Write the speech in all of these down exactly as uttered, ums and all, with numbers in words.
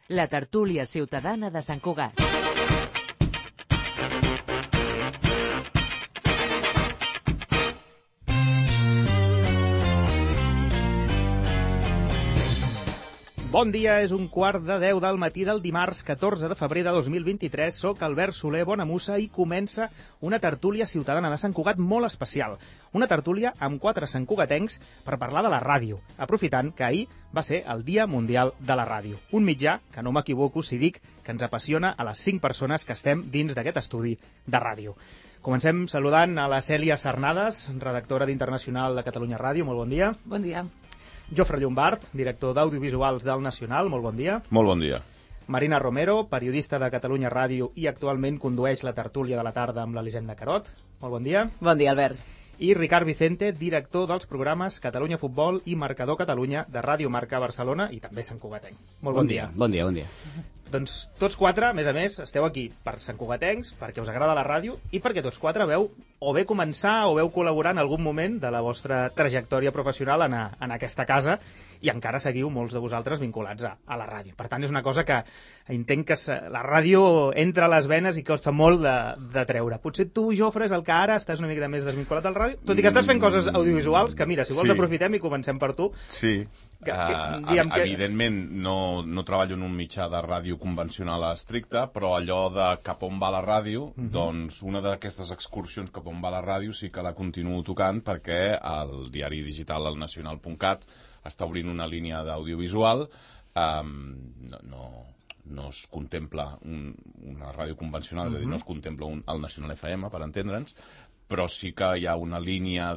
La tertúlia ciutadana de Sant Cugat. Bon dia, és un quart de deu del matí del dimarts catorze de febrer de dos mil vint-i-tres. Soc Albert Soler Bonamussa i comença una tertúlia ciutadana de Sant Cugat molt especial. Una tertúlia amb quatre santcugatencs per parlar de la ràdio, aprofitant que ahir va ser el Dia Mundial de la Ràdio. Un mitjà que no m'equivoco si dic que ens apassiona a les cinc persones que estem dins d'aquest estudi de ràdio. Comencem saludant a la Cèlia Sarnades, redactora d'Internacional de Catalunya Ràdio. Molt bon dia. Bon dia. Jofre Llombart, director d'Audiovisuals del Nacional. Molt bon dia. Molt bon dia. Marina Romero, periodista de Catalunya Ràdio i actualment condueix la tertúlia de la tarda amb l'Elisenda Carot. Molt bon dia. Bon dia, Albert. I Ricard Vicente, director dels programes Catalunya Futbol i Marcador Catalunya de Ràdio Marca Barcelona i també Sant Cugatenc. Molt bon, bon dia. dia. Bon dia, bon dia. Doncs tots quatre, a més a més, esteu aquí per Sant Cugatencs, perquè us agrada la ràdio i perquè tots quatre veu o bé començar o veu col·laborar en algun moment de la vostra trajectòria professional en, a, en aquesta casa i encara seguiu molts de vosaltres vinculats a, a la ràdio. Per tant, és una cosa que entenc que la ràdio entra a les venes i costa molt de, de treure. Potser tu, Jofre, és el que ara estàs una mica més desvinculat al ràdio, tot i que estàs fent coses audiovisuals, que mira, si vols sí. aprofitem i comencem per tu. Sí, que, que, uh, diguem que... evidentment no, no treballo en un mitjà de ràdio convencional estricte, però allò de cap on va la ràdio, uh-huh. doncs una d'aquestes excursions cap on va la ràdio sí que la continuo tocant perquè el diari digital el nacional punt cat està obrint una línia d'audiovisual, um, no, no, no es contempla un, una ràdio convencional, uh-huh. és a dir, no es contempla un, el Nacional F M, per entendre'ns, però sí que hi ha una línia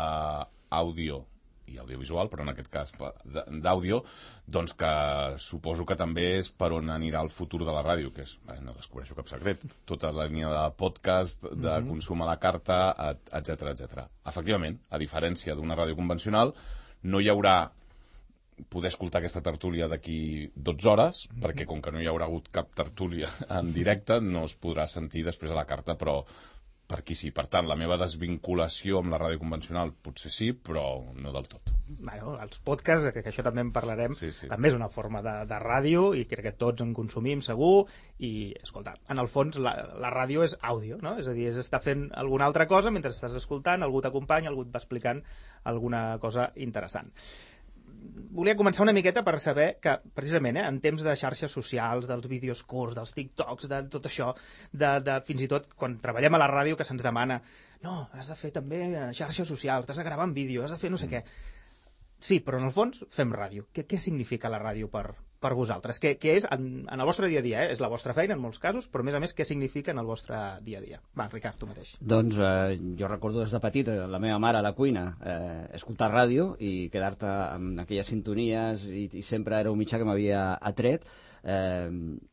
d'àudio i audiovisual, però en aquest cas d'àudio, doncs que suposo que també és per on anirà el futur de la ràdio, que és, eh, no descobreixo cap secret, tota la línia de podcast, de mm-hmm. consum a la carta, etcètera, etcètera. Efectivament, a diferència d'una ràdio convencional, no hi haurà poder escoltar aquesta tertúlia d'aquí dotze hores, mm-hmm. perquè com que no hi haurà hagut cap tertúlia en directe, no es podrà sentir després a la carta, però per aquí sí. Per tant, la meva desvinculació amb la ràdio convencional potser sí, però no del tot. Bueno, els podcasts, que, que això també en parlarem, sí, sí. també és una forma de, de ràdio i crec que tots en consumim segur i, escolta, en el fons la, la ràdio és àudio, no? És a dir, és estar fent alguna altra cosa mentre estàs escoltant, algú t'acompanya, algú et va explicant alguna cosa interessant. Volia començar una miqueta per saber que, precisament, eh, en temps de xarxes socials, dels vídeos curts, dels TikToks, de tot això, de, de fins i tot quan treballem a la ràdio que se'ns demana no, has de fer també xarxes socials, has de gravar en vídeo, has de fer no sé què. Sí, però en el fons fem ràdio. Què, què significa la ràdio per, per vosaltres? Què, què és en, en el vostre dia a dia? Eh? És la vostra feina en molts casos, però a més a més què significa en el vostre dia a dia? Va, Ricard, tu mateix. Doncs eh, jo recordo des de petit la meva mare a la cuina eh, escoltar ràdio i quedar-te amb aquelles sintonies i, i sempre era un mitjà que m'havia atret. Eh,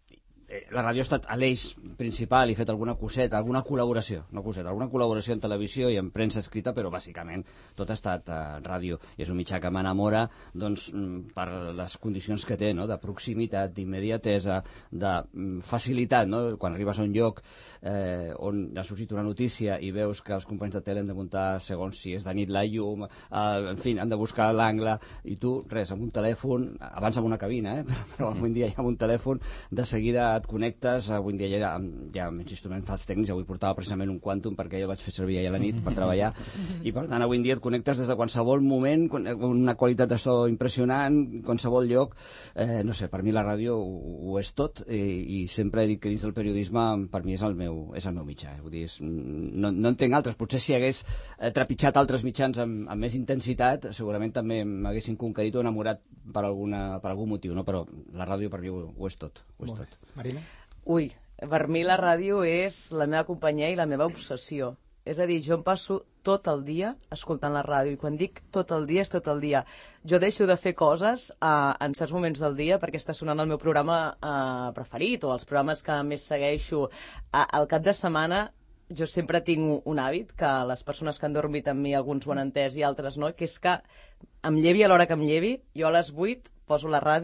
la ràdio ha estat a l'eix principal i fet alguna coseta, alguna col·laboració, no coseta, alguna col·laboració en televisió i en premsa escrita, però bàsicament tot ha estat eh, ràdio. I és un mitjà que m'enamora doncs, per les condicions que té, no? De proximitat, d'immediatesa, de facilitat, no? Quan arribes a un lloc eh, on ha sorgit una notícia i veus que els companys de tele han de muntar segons si és de nit la llum, eh, en fi, han de buscar l'angle, i tu, res, amb un telèfon, abans amb una cabina, eh? però, però avui en dia hi ha un telèfon, de seguida et connectes, avui en dia ja hi ha menys instruments als tècnics, avui portava precisament un Quantum perquè jo el vaig fer servir ahir a la nit per treballar, i per tant avui en dia et connectes des de qualsevol moment, una qualitat de so impressionant, qualsevol lloc, eh, no sé, per mi la ràdio ho, ho és tot, i, i sempre he dit que dins del periodisme per mi és el meu, és el meu mitjà, eh? Vull dir, és, no, no en tenc altres, potser si hagués eh, trepitjat altres mitjans amb, amb més intensitat, segurament també m'haguessin conquerit o enamorat per, alguna, per algun motiu, no? Però la ràdio per mi ho, ho és tot, ho és tot. Marina? Ui, per mi la ràdio és la meva companyia i la meva obsessió. És a dir, jo em passo tot el dia escoltant la ràdio, i quan dic tot el dia és tot el dia. Jo deixo de fer coses uh, en certs moments del dia perquè està sonant el meu programa uh, preferit o els programes que més segueixo. Uh, al cap de setmana jo sempre tinc un hàbit, que les persones que han dormit amb mi, alguns ho han entès i altres no, que és que em llevi a l'hora que em llevi, jo a les vuit poso la ràdio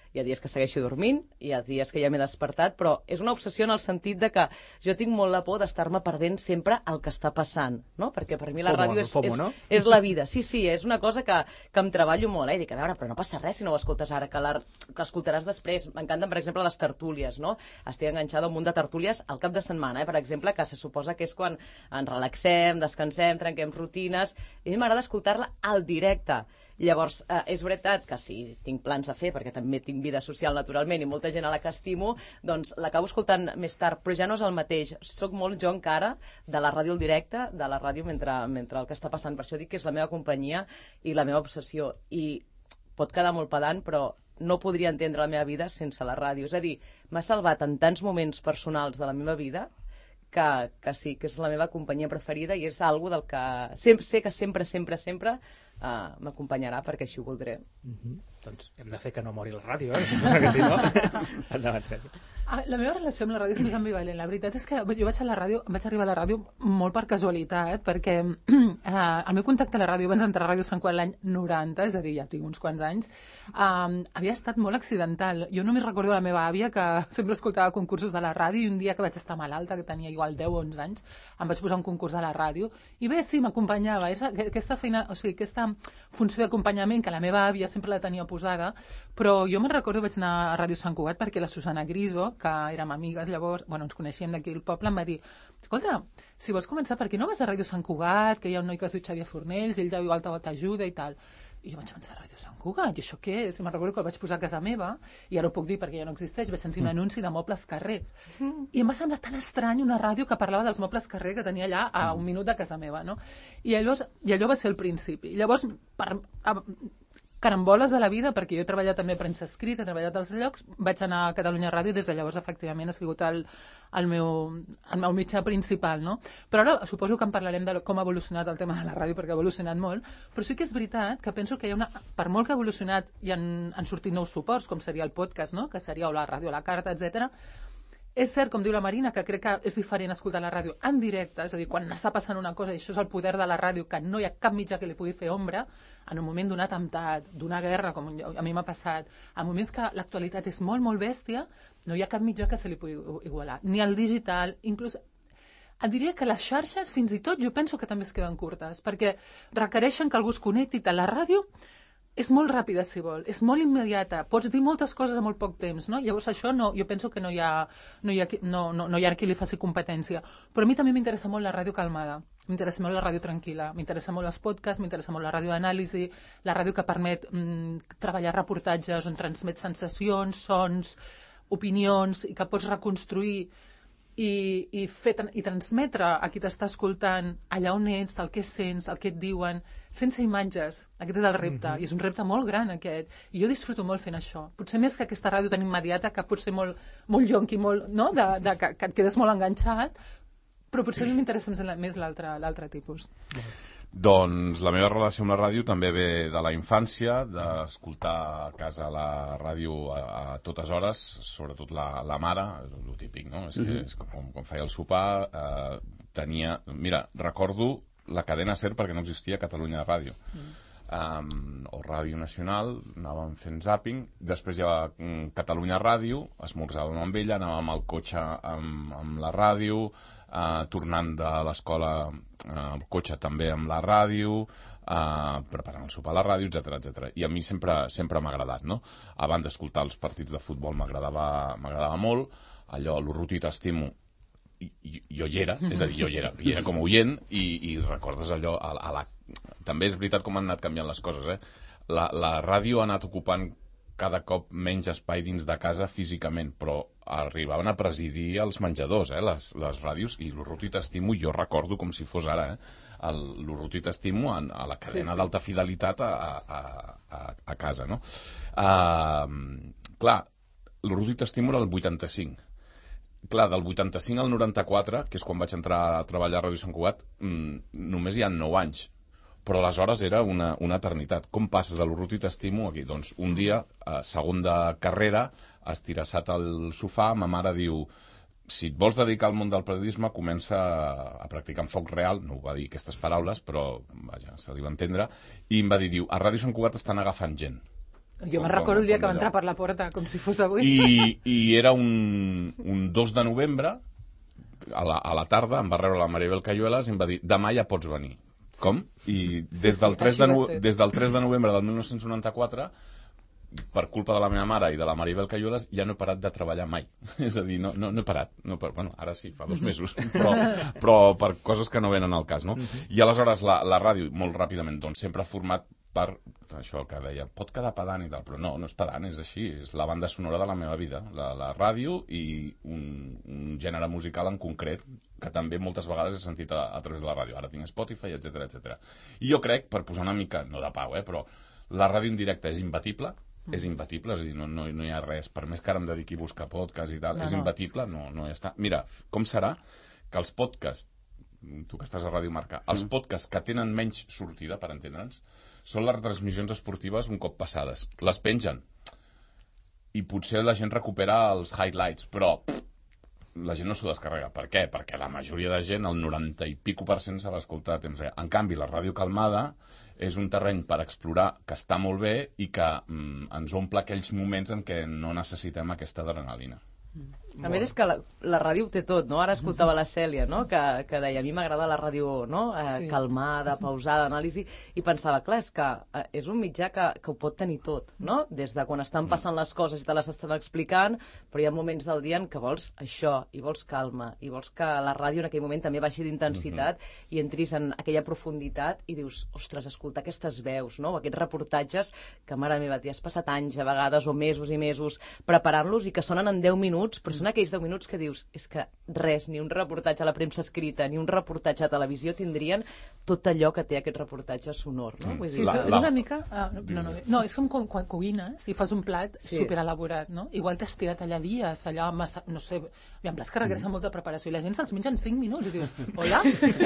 Hi ha dies que segueixo dormint, hi ha dies que ja m'he despertat, però és una obsessió en el sentit de que jo tinc molt la por d'estar-me perdent sempre el que està passant, no? Perquè per mi la Fomo, ràdio és, fomo, és, no? és la vida. Sí, sí, és una cosa que, que em treballo molt, eh? I dic, a veure, però no passa res si no ho escoltes ara, que, la, que escoltaràs després. M'encanten, per exemple, les tertúlies, no? Estic enganxada a un munt de tertúlies al cap de setmana, eh? Per exemple, que se suposa que és quan ens relaxem, descansem, trenquem rutines, i a mi m'agrada escoltar-la al directe. Llavors, eh, és veritat que si tinc plans a fer, perquè també tinc vida social naturalment i molta gent a la que estimo, doncs l'acabo escoltant més tard, però ja no és el mateix. Soc molt jo encara de la ràdio al directe, de la ràdio mentre, mentre el que està passant. Per això dic que és la meva companyia i la meva obsessió. I pot quedar molt pedant, però no podria entendre la meva vida sense la ràdio. És a dir, m'ha salvat en tants moments personals de la meva vida que, que sí, que és la meva companyia preferida i és algo del que sempre, sé que sempre, sempre, sempre uh, m'acompanyarà perquè així ho voldré. Mm-hmm. Doncs hem de fer que no mori la ràdio, eh? Suposo que sí, no? Endavant, Sèrie. Ah, la meva relació amb la ràdio és més ambivalent. La veritat és que jo vaig a la ràdio, vaig arribar a la ràdio molt per casualitat, perquè eh, el meu contacte a la ràdio, abans d'entrar a Ràdio Sant Cugat l'any noranta, és a dir, ja tinc uns quants anys, eh, havia estat molt accidental. Jo només recordo la meva àvia, que sempre escoltava concursos de la ràdio, i un dia que vaig estar malalta, que tenia igual deu o onze anys, em vaig posar un concurs a la ràdio, i bé, sí, m'acompanyava. Aquesta feina, o sigui, aquesta funció d'acompanyament, que la meva àvia sempre la tenia posada, però jo me'n recordo, vaig anar a Ràdio Sant Cugat perquè la Susana Griso, que érem amigues llavors, bueno, ens coneixíem d'aquí al poble, em va dir, escolta, si vols començar, per què no vas a Ràdio Sant Cugat, que hi ha un noi que es diu Xavier Fornells, i ell de igual t'ajuda i tal. I jo vaig pensar, Ràdio Sant Cugat, i això què és? I me'n recordo que el vaig posar a casa meva, i ara ho puc dir perquè ja no existeix, vaig sentir un anunci de Mobles Carrer. I em va semblar tan estrany una ràdio que parlava dels Mobles Carrer que tenia allà a un minut de casa meva, no? I, llavors, i allò va ser el principi. I llavors, per, a, caramboles de la vida, perquè jo he treballat també a premsa escrita, he treballat als llocs, vaig anar a Catalunya Ràdio i des de llavors efectivament ha sigut el, el, meu, el meu mitjà principal, no? Però ara suposo que en parlarem de com ha evolucionat el tema de la ràdio, perquè ha evolucionat molt, però sí que és veritat que penso que hi ha una, per molt que ha evolucionat i han, han sortit nous suports, com seria el podcast, no? Que seria o la ràdio a la carta, etcètera. És cert, com diu la Marina, que crec que és diferent escoltar la ràdio en directe, és a dir, quan està passant una cosa, i això és el poder de la ràdio, que no hi ha cap mitjà que li pugui fer ombra, en un moment d'un atemptat, d'una guerra, com a mi m'ha passat, en moments que l'actualitat és molt, molt bèstia, no hi ha cap mitjà que se li pugui igualar. Ni el digital, inclús... Et diria que les xarxes, fins i tot, jo penso que també es queden curtes, perquè requereixen que algú es connecti a la ràdio. És molt ràpida, si vol, és molt immediata, pots dir moltes coses en molt poc temps, no? Llavors això no, jo penso que no hi ha, no hi ha, no, no, no hi ha qui li faci competència. Però a mi també m'interessa molt la ràdio calmada, m'interessa molt la ràdio tranquil·la, m'interessa molt els podcasts, m'interessa molt la ràdio d'anàlisi, la ràdio que permet mm, treballar reportatges on transmet sensacions, sons, opinions, i que pots reconstruir i, i, fer, i transmetre a qui t'està escoltant allà on ets, el que sents, el que et diuen, sense imatges. Aquest és el repte, mm-hmm. i és un repte molt gran aquest, i jo disfruto molt fent això, potser més que aquesta ràdio tan immediata, que pot ser molt, molt yonqui, molt, no? de, de, que, que et quedes molt enganxat, però potser a mi m'interessa més l'altre tipus. Doncs la meva relació amb la ràdio també ve de la infància, d'escoltar a casa la ràdio a, a totes hores, sobretot la, la mare, el típic, no? És que és com, com feia el sopar, eh, tenia... Mira, recordo la cadena SER perquè no existia Catalunya Ràdio. Mm. Um, o Ràdio Nacional, anàvem fent zapping, després hi ha um, Catalunya Ràdio, esmorzàvem amb ella, anàvem al cotxe amb, amb la ràdio, uh, tornant de l'escola uh, al cotxe també amb la ràdio, uh, preparant el sopar a la ràdio, etcètera, etcètera. I a mi sempre sempre m'ha agradat, no? Abans d'escoltar els partits de futbol m'agradava m'agradava molt, allò, l'Urruti t'estimo, jo hi era, és a dir, jo hi era, hi era com a oient, i, i recordes allò a, a la... També és veritat com han anat canviant les coses, eh? La, la ràdio ha anat ocupant cada cop menys espai dins de casa físicament, però arribaven a presidir els menjadors, eh? les, les ràdios, i l'Urruti t'estimo, jo recordo com si fos ara, eh? l'Urruti t'estimo a, a la cadena sí, sí. d'alta fidelitat a, a, a, a casa, no? Uh, clar, l'Urruti t'estimo era el vuitanta-cinc. Clar, del vuitanta-cinc al noranta-quatre, que és quan vaig entrar a treballar a Ràdio Sant Cugat, mmm, només hi ha nou anys. Però aleshores era una, una eternitat. Com passes de l'Urruti t'estimo aquí? Doncs un dia, a segon de carrera, estirassat al sofà, ma mare diu, si et vols dedicar al món del periodisme, comença a practicar en foc real, no ho va dir aquestes paraules, però vaja, se li va entendre, i em va dir, diu, a Ràdio Sant Cugat estan agafant gent. Jo me'n recordo el dia que va entrar per la porta, com si fos avui. I, i era un, un dos de novembre, a la, a la tarda, em va rebre la Maribel Cayuelas i em va dir, demà ja pots venir. Com? I des del, tres de no, des del tres de novembre del mil nou-cents noranta-quatre, per culpa de la meva mare i de la Maribel Cayuelas, ja no he parat de treballar mai. És a dir, no, no, no he parat. No, bueno, ara sí, fa dos mesos, però, però per coses que no venen al cas, no? I aleshores la, la ràdio, molt ràpidament, doncs sempre ha format per això que deia, pot quedar pedant i tal, però no, no és pedant, és així, és la banda sonora de la meva vida, la, la ràdio i un, un gènere musical en concret que també moltes vegades he sentit a, a través de la ràdio. Ara tinc Spotify, etcètera, etcètera. I jo crec, per posar una mica, no de pau, eh, però la ràdio en directe és imbatible, és imbatible, és a dir, no, no, no hi ha res, per més que ara em dediqui a buscar podcast i tal, no, és imbatible, no, no hi està. Mira, com serà que els podcasts, tu que estàs a Ràdio Marca, els podcasts que tenen menys sortida, per entendre'ns, són les retransmissions esportives un cop passades. Les pengen. I potser la gent recupera els highlights, però pff, la gent no s'ho descarrega. Per què? Perquè la majoria de gent, el noranta i pico per cent, s'ha escoltat a temps real. En canvi, la ràdio calmada és un terreny per explorar que està molt bé i que mm, ens omple aquells moments en què no necessitem aquesta adrenalina. A més és que la, la ràdio ho té tot, no? Ara escoltava la Cèlia, no? que, que deia, a mi m'agrada la ràdio, no? eh, sí. calmada, pausada, anàlisi, i pensava, clar, és que eh, és un mitjà que, que ho pot tenir tot, no? Des de quan estan passant les coses i te les estan explicant, però hi ha moments del dia en què vols això, i vols calma, i vols que la ràdio en aquell moment també baixi d'intensitat uh-huh. i entris en aquella profunditat i dius, ostres, escoltar aquestes veus, no? O aquests reportatges que, mare meva, t'hi has passat anys a vegades o mesos i mesos preparant-los i que sonen en deu minuts, però són aquells deu minuts que dius, és que res, ni un reportatge a la premsa escrita, ni un reportatge a televisió tindrien tot allò que té aquest reportatge sonor, no? Vull dir, sí, és una mica... Ah, no, no, no, no, és com quan cuines i fas un plat sí. superelaborat, no? Igual t'has tirat allà dies, allà, massa, no sé, hi ha plats que requereixen molta preparació i la gent se'ls menja en cinc minuts i dius, hola?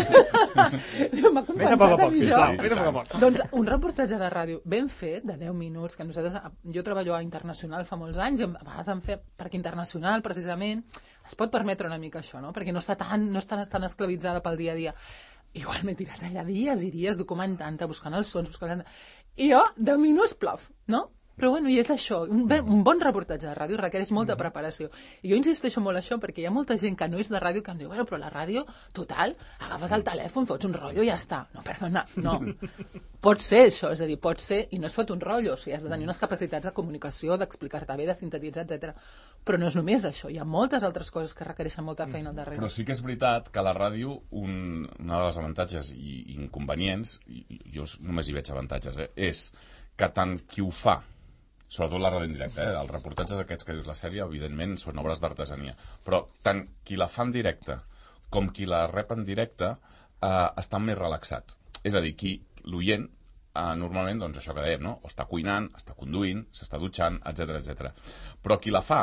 M'ha compensat a mi això. Sí, doncs un reportatge de ràdio ben fet, de deu minuts, que nosaltres... Jo treballo a Internacional fa molts anys, i a vegades en fer perquè Internacional, precisament, es pot permetre una mica això, no? Perquè no està tan, no està tan esclavitzada pel dia a dia. Igual m'he tirat allà dies i dies documentant-te, buscant els sons, buscant... I jo, de minuts, plof, no? Però bueno, i és això, un, un bon reportatge de ràdio requereix molta preparació. I jo insisteixo molt això perquè hi ha molta gent que no és de ràdio que em diu, bueno, però la ràdio, total, agafes el telèfon, fots un rotllo i ja està. No, perdona, no. Pot ser això, és a dir, pot ser, i no es fot un rotllo, o sigui, has de tenir unes capacitats de comunicació, d'explicar-te bé, de sintetitzar, etcètera. Però no és només això, hi ha moltes altres coses que requereixen molta feina al darrere. Però sí que és veritat que la ràdio, un, una de les avantatges i inconvenients, i jo només hi veig avantatges, eh, és que tant qui ho fa, sobretot la ràdio en directe, eh? Els reportatges aquests que dius la sèrie, evidentment, són obres d'artesania. Però tant qui la fa en directe com qui la rep en directe eh, està més relaxat. És a dir, qui l'oient, eh, normalment, doncs això que dèiem, no? O està cuinant, està conduint, s'està dutxant, etcètera, etcètera. Però qui la fa,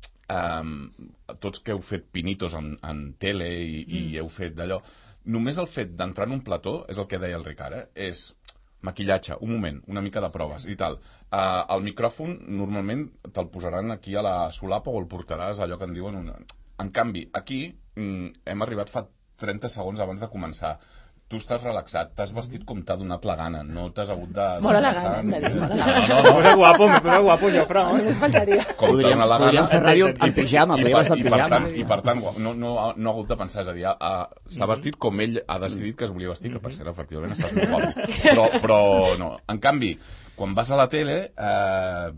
eh, tots que heu fet pinitos en, en tele i, mm. i heu fet d'allò, només el fet d'entrar en un plató, és el que deia el Ricard, eh? És maquillatge, un moment, una mica de proves i tal. Uh, el micròfon normalment te'l posaran aquí a la solapa o el portaràs allò que en diuen una... En canvi, aquí mm, hem arribat fa trenta segons abans de començar. Tu estàs relaxat, t'has vestit com t'ha donat la gana, no t'has hagut de... Molt elegant, hem de dir, molt elegant. No, no, no. Me posa guapo, me posa guapo, jo, però... A mi no es faltaria. Com t'ha donat la gana... Podríem fer ràdio en pijama, podríem estar en pijama. I per tant, no, no, no ha hagut de pensar, és a dir, s'ha vestit com ell ha decidit que es volia vestir, que per cert, efectivament, estàs molt guapo. Però, però no, en canvi, quan vas a la tele, eh,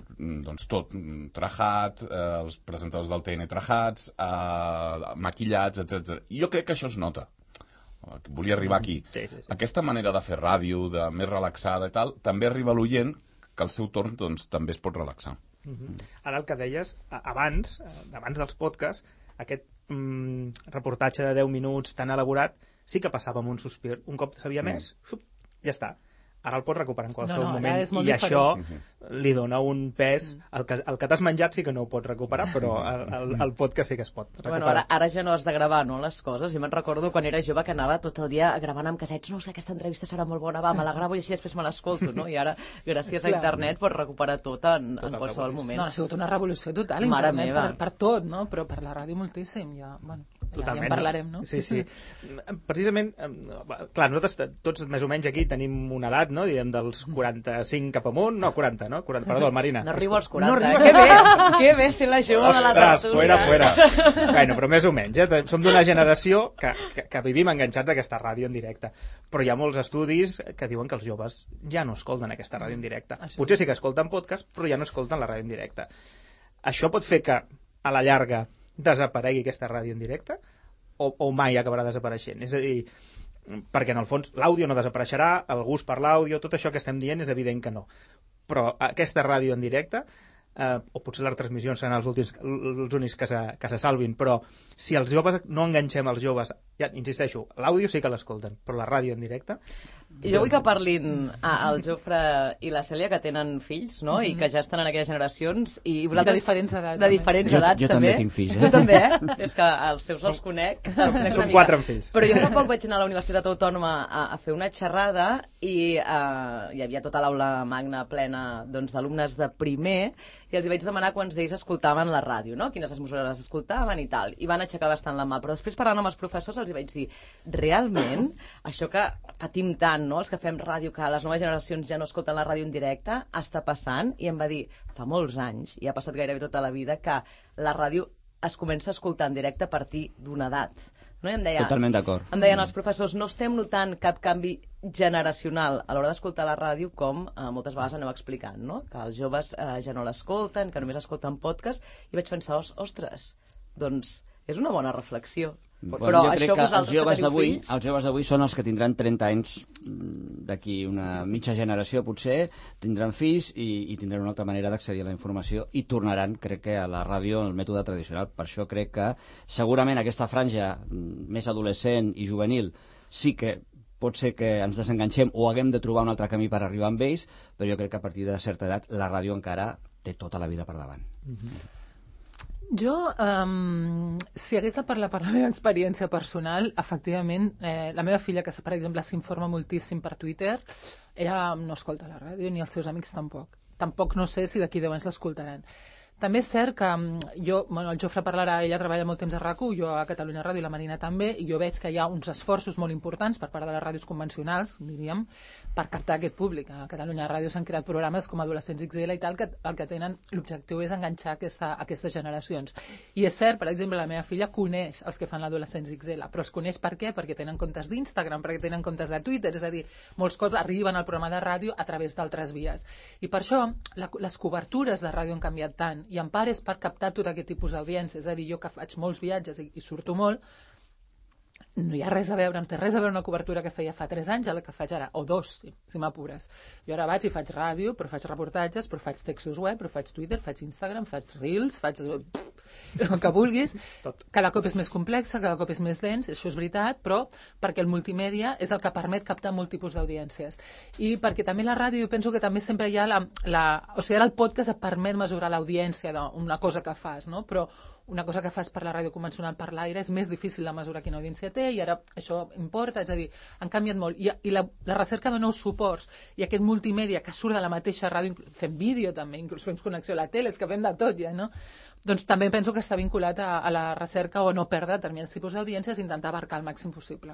doncs tot, trajat, eh, els presentadors del T N trajats, eh, maquillats, etcètera. I jo crec que això es nota. Volia arribar aquí. Sí, sí, sí. Aquesta manera de fer ràdio, de més relaxada i tal, també arriba a l'oient que al seu torn doncs, també es pot relaxar. Uh-huh. Ara el que deies, abans, abans dels podcasts, aquest mm, reportatge de deu minuts tan elaborat, sí que passava amb un sospir. Un cop sabia mm. més, ja està. Ara el pots recuperar en qualsevol no, no, moment i diferent. Això li dona un pes. El que, el que t'has menjat sí que no ho pots recuperar, però el, el, el podcast sí que es pot recuperar. Bueno, ara, ara ja no has de gravar, no, les coses. Jo me'n recordo quan era jove que anava tot el dia gravant amb casets. No sé, aquesta entrevista serà molt bona, va, me la gravo i així després me l'escolto, no? I ara, gràcies a internet, pots recuperar tot en, tot en qualsevol moment. No, ha sigut una revolució total, Mare internet, meva. per, per tot, no? Però per la ràdio moltíssim, ja, bueno... Totalment. Ja en parlarem, no? Sí, sí. Precisament, clar, nosaltres tots més o menys aquí tenim una edat, no? Diguem dels quaranta-cinc cap amunt, no, quaranta, no? quaranta, perdó, Marina. No arribo als quaranta. No arribo... Que bé, que bé ser la jove de la Ostres, tertúlia. fuera, fuera. Bueno, però més o menys, eh? Som d'una generació que, que, que vivim enganxats a aquesta ràdio en directe. Però hi ha molts estudis que diuen que els joves ja no escolten aquesta ràdio en directe. Això. Potser sí que escolten podcast, però ja no escolten la ràdio en directe. Això pot fer que, a la llarga, desaparegui aquesta ràdio en directe o, o mai acabarà desapareixent? És a dir, perquè en el fons l'àudio no desapareixerà, el gust per l'àudio, tot això que estem dient és evident que no. Però aquesta ràdio en directe, eh, o potser les retransmissions seran els, últims, els únics que se, que se salvin, però si els joves no enganxem els joves, ja insisteixo, l'àudio sí que l'escolten, però la ràdio en directe... Jo vull que parlin a, el Jofre i la Cèlia, que tenen fills, no? Mm-hmm. I que ja estan en aquelles generacions. I vosaltres... De diferents edats. De diferents jo, edats, jo també. també tinc fills, eh? Tu també, eh? És que els seus els conec. Els conec Som quatre amb fills. Però jo fa poc vaig anar a la Universitat Autònoma a, a fer una xerrada i uh, hi havia tota l'aula magna plena doncs, d'alumnes de primer i els vaig demanar quants d'ells escoltaven la ràdio, no? Quines emissores escoltaven i tal. I van aixecar bastant la mà. Però després, parlant amb els professors, els vaig dir, realment, això que patim tant, no? Els que fem ràdio, que les noves generacions ja no escolten la ràdio en directe, està passant? I em va dir, fa molts anys, i ha passat gairebé tota la vida, que la ràdio es comença a escoltar en directe a partir d'una edat. No? I em deia, Totalment d'acord. Em deien els professors, no estem notant cap canvi generacional a l'hora d'escoltar la ràdio, com eh, moltes vegades aneu explicant, no? Que els joves eh, ja no l'escolten, que només escolten podcast, i vaig pensar, ostres, doncs és una bona reflexió. Bueno, Però jo això crec que els vosaltres joves que teniu d'avui fills... els joves d'avui són els que tindran trenta anys d'aquí una mitja generació potser, tindran fills i, i tindran una altra manera d'accedir a la informació i tornaran, crec que, a la ràdio en el mètode tradicional. Per això crec que segurament aquesta franja més adolescent i juvenil sí que pot ser que ens desenganxem o haguem de trobar un altre camí per arribar amb ells, però jo crec que a partir de certa edat la ràdio encara té tota la vida per davant. Mm-hmm. Jo, um, si hagués de parlar per la meva experiència personal, efectivament, eh, la meva filla, que per exemple s'informa moltíssim per Twitter, ella no escolta la ràdio, ni els seus amics tampoc. Tampoc no sé si d'aquí deu anys l'escoltaran. També és cert que jo, bueno, el Jofre parlarà, ella treballa molt temps a RAC u, jo a Catalunya Ràdio i la Marina també, i jo veig que hi ha uns esforços molt importants per part de les ràdios convencionals, diríem, per captar aquest públic. A Catalunya Ràdio s'han creat programes com Adolescents X L i tal, que el que tenen, l'objectiu és enganxar aquesta, aquestes generacions. I és cert, per exemple, la meva filla coneix els que fan l'Adolescents X L, però els coneix per què? Perquè tenen comptes d'Instagram, perquè tenen comptes de Twitter, és a dir, molts cops arriben al programa de ràdio a través d'altres vies. I per això la, les cobertures de ràdio han canviat tant, i en part és per captar tot aquest tipus d'audiència. És a dir, jo que faig molts viatges i, i surto molt, no hi ha res a veure, no té res a veure una cobertura que feia fa tres anys a la que faig ara, o dos, si, si m'apures. Jo ara vaig i faig ràdio, però faig reportatges, però faig textos web, però faig Twitter, faig Instagram, faig Reels, faig el que vulguis. Cada cop és més complexa, cada cop és més dens, això és veritat, però perquè el multimèdia és el que permet captar molt tipus d'audiències. I perquè també la ràdio, jo penso que també sempre hi ha la... la o sigui, ara el podcast et permet mesurar l'audiència d'una cosa que fas, no? Però una cosa que fas per la ràdio convencional per l'aire és més difícil de mesurar quina audiència té i ara això importa, és a dir, han canviat molt. I, i la, la recerca de nous suports i aquest multimèdia que surt de la mateixa ràdio, fem vídeo també, inclús fem connexió a la tele, és que fem de tot ja, no? Doncs també penso que està vinculat a, a la recerca o no perdre determinats tipus d'audiències i intentar abarcar el màxim possible.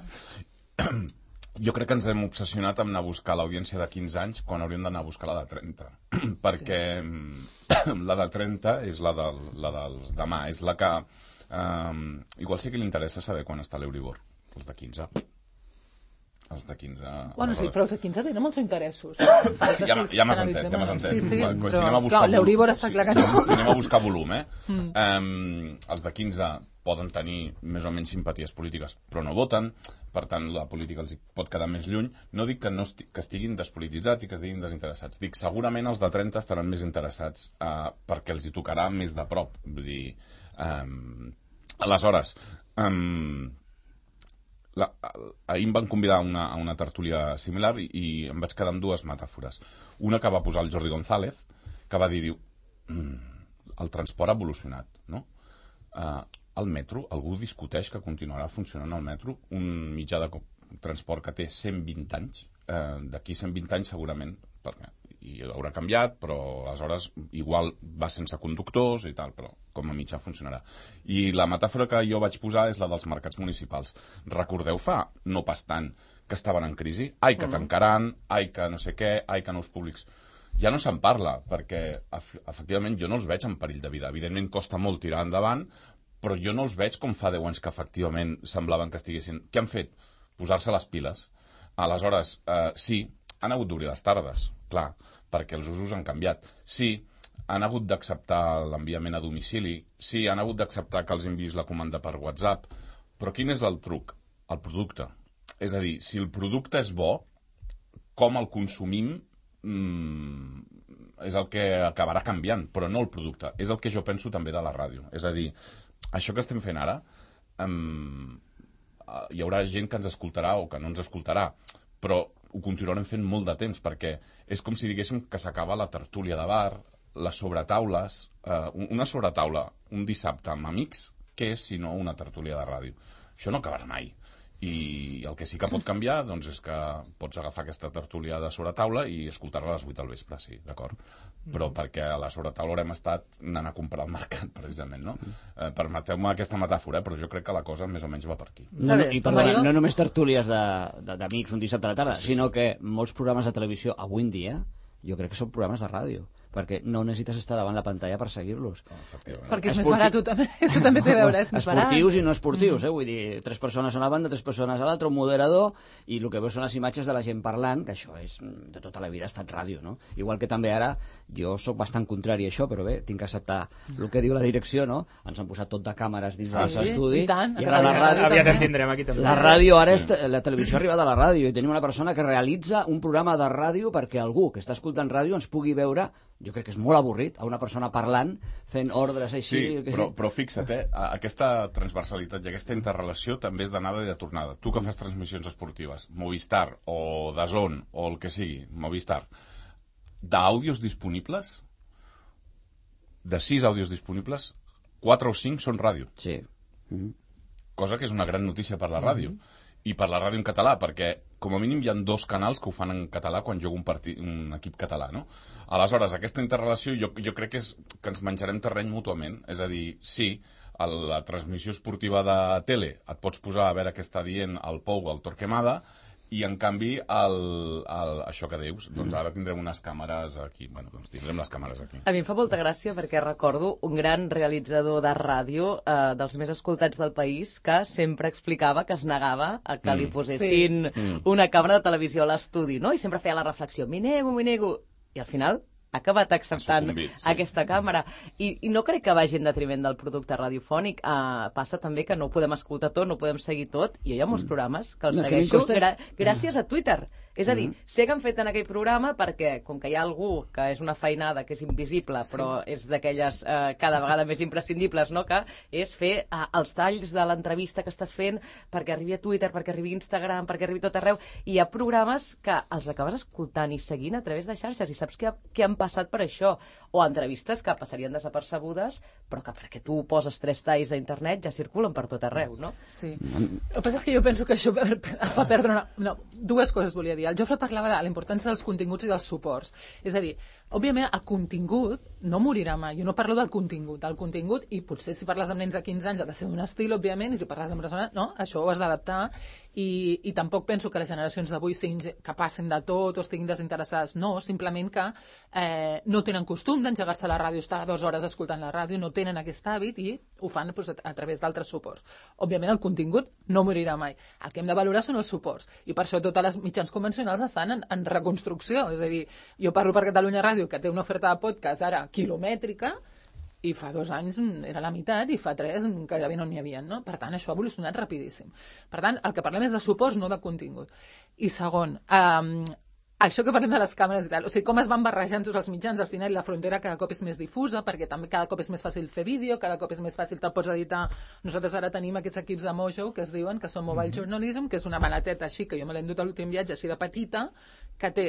Jo crec que ens hem obsessionat amb anar a buscar l'audiència de quinze anys quan hauríem d'anar a buscar la de trenta. Perquè sí. La de trenta és la, del, la dels demà. És la que... Um, igual sí que li interessa saber quan està l'Euribor. Els de quinze. Els de quinze... Bueno, sí, però els de quinze tenen molts interessos. ja ja m'has entès, ja m'has entès. Sí, sí, si però, anem a buscar clar, l'Euribor està clar que no. Si, si anem a buscar volum, eh? Mm. Um, els de quinze poden tenir més o menys simpaties polítiques, però no voten, per tant la política els pot quedar més lluny. No dic que, no esti que estiguin despolititzats i que estiguin desinteressats. Dic, segurament els de trenta estaran més interessats uh, perquè els hi tocarà més de prop. Vull dir, um, aleshores... Um, La, ahir em van convidar a una, a una tertúlia similar i, i em vaig quedar amb dues metàfores. Una que va posar el Jordi González, que va dir, diu, mm, el transport ha evolucionat, no? Uh, el metro, algú discuteix que continuarà funcionant el metro, un mitjà de transport que té cent vint anys, uh, d'aquí cent vint anys segurament, perquè i haurà canviat, però aleshores igual va sense conductors i tal, però com a mitjà funcionarà. I la metàfora que jo vaig posar és la dels mercats municipals. Recordeu fa no pas tant que estaven en crisi? Ai, que tancaran, ai, que no sé què, ai, que nous públics. Ja no se'n parla, perquè efectivament jo no els veig en perill de vida. Evidentment costa molt tirar endavant, però jo no els veig com fa deu anys que efectivament semblaven que estiguessin... Què han fet? Posar-se les piles. Aleshores, eh, sí, han hagut d'obrir les tardes, clar, perquè els usos han canviat. Sí, han hagut d'acceptar l'enviament a domicili, sí, han hagut d'acceptar que els enviïs la comanda per WhatsApp, però quin és el truc? El producte. És a dir, si el producte és bo, com el consumim mmm, és el que acabarà canviant, però no el producte. És el que jo penso també de la ràdio. És a dir, això que estem fent ara, um, hi haurà gent que ens escoltarà o que no ens escoltarà, però ho continuarem fent molt de temps, perquè és com si diguéssim que s'acaba la tertúlia de bar, les sobretaules, eh, una sobretaula un dissabte amb amics, què és si no una tertúlia de ràdio? Això no acabarà mai. I el que sí que pot canviar doncs, és que pots agafar aquesta tertúlia de sobretaula i escoltar-la a les vuit del vespre, sí, d'acord? Però perquè a la sobretaula haurem estat anant a comprar al mercat, precisament, no? Eh, permeteu-me aquesta metàfora, eh, però jo crec que la cosa més o menys va per aquí. No, no, i perdona, no només tertúlies d'amics un dissabte a la tarda, sinó que molts programes de televisió avui en dia jo crec que són programes de ràdio, perquè no necessites estar davant la pantalla per seguir-los. Oh, perquè és Esporti... més barat, també. Això també té a veure, és més barat. Esportius i no esportius, mm. eh? Vull dir, tres persones a una banda, tres persones a l'altra, un moderador, i el que veus són les imatges de la gent parlant, que això és, de tota la vida ha estat ràdio, no? Igual que també ara, jo sóc bastant contrari a això, però bé, tinc que acceptar el que diu la direcció, no? Ens han posat tot de càmeres dins sí, dels estudis, i, i ara la ràdio... Aviat en tindrem aquí també. La ràdio ara, és, la televisió ha arribat a la ràdio, i tenim una persona que realitza un programa de ràdio perquè algú que està escoltant ràdio ens pugui veure. Jo crec que és molt avorrit, a una persona parlant, fent ordres així... Sí, però, però fixa't, eh? Aquesta transversalitat i aquesta interrelació també és d'anada i de tornada. Tu que fas transmissions esportives, Movistar o DAZN o el que sigui, Movistar, d'àudios disponibles, de sis àudios disponibles, quatre o cinc són ràdio. Sí. Mm-hmm. Cosa que és una gran notícia per la ràdio. Mm-hmm. I per la ràdio en català, perquè com a mínim hi ha dos canals que ho fan en català quan jugo un, partit, un equip català, no? Aleshores, aquesta interrelació jo, jo crec que, és, que ens menjarem terreny mútuament. És a dir, sí, a la transmissió esportiva de tele et pots posar a veure què està dient el Pou o el Torquemada, i en canvi el, el, això que dius, doncs ara tindrem unes càmeres aquí. Bueno, doncs tindrem les càmeres aquí. A mi em fa molta gràcia perquè recordo un gran realitzador de ràdio eh, dels més escoltats del país que sempre explicava que es negava a que mm. li posessin sí. una càmera de televisió a l'estudi, no? I sempre feia la reflexió, m'hi nego, m'hi nego. I al final ha acabat acceptant sí. aquesta càmera. I, I no crec que vagi en detriment del producte radiofònic. Uh, passa també que no ho podem escoltar tot, no ho podem seguir tot, i hi ha molts mm. programes que els no, segueixo que gra gràcies a Twitter. És a dir, mm. sé que han fet en aquell programa perquè, com que hi ha algú que és una feinada que és invisible, sí. però és d'aquelles eh, cada vegada més imprescindibles, no?, que és fer eh, els talls de l'entrevista que estàs fent perquè arribi a Twitter, perquè arribi a Instagram, perquè arribi tot arreu. I hi ha programes que els acabes escoltant i seguint a través de xarxes i saps que, que han passat per això. O entrevistes que passarien desapercebudes, però que perquè tu poses tres talls a internet ja circulen per tot arreu, no? Sí. El que passa és que jo penso que això fa perdre una... No, dues coses volia dir. El Jofre parlava de la importància dels continguts i dels suports. És a dir, òbviament el contingut no morirà mai. Jo no parlo del contingut. El contingut, i potser si parles amb nens de quinze anys ha de ser d'un estil, òbviament, i si parles amb persones, no, això ho has d'adaptar. I, I tampoc penso que les generacions d'avui que passin de tot o estiguin desinteressades. No, simplement que eh, no tenen costum d'engegar-se a la ràdio, estar dues hores escoltant la ràdio, no tenen aquest hàbit i ho fan doncs, a, a través d'altres suports. Òbviament el contingut no morirà mai. El que hem de valorar són els suports. I per això totes les mitjans convencionals estan en, en reconstrucció. És a dir, jo parlo per Catalunya Ràdio, que té una oferta de podcast ara quilomètrica, i fa dos anys era la meitat, i fa tres que ja no n'hi havia, no? Per tant, això ha evolucionat rapidíssim. Per tant, el que parlem és de suports, no de contingut. I segon, eh, això que parlem de les càmeres i tal, o sigui, com es van barrejant tots els mitjans, al final la frontera cada cop és més difusa, perquè també cada cop és més fàcil fer vídeo, cada cop és més fàcil, te'l pots editar. Nosaltres ara tenim aquests equips de Mojo que es diuen que són Mobile Journalism, que és una maleteta així, que jo me l'he endut a l'últim viatge, així de petita, que té